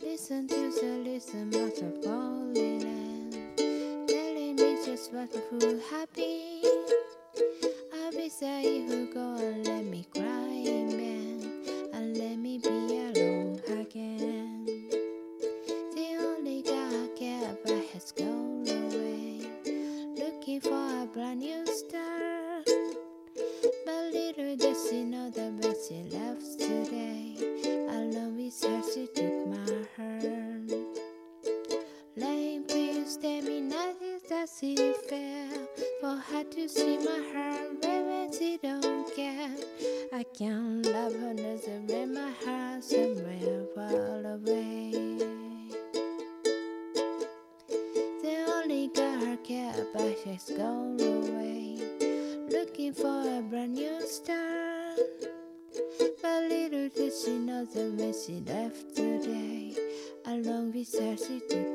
Listen to the rhythm of the falling land, telling me just what to feel happy. I'll be there if you go and let me cry, man, and let me be alone again. The only guy I care about has gone away, looking for a brand new start. But little does she know that when she left today, alone with her she took my hand. Lame, please tell me nothing that she felt, for her to see my heart when she don't care. I can't love her another when my heart somewhere far away. The only girl I care about has gone away, looking for a brand new start. But little did she know that when she left today, along with her she took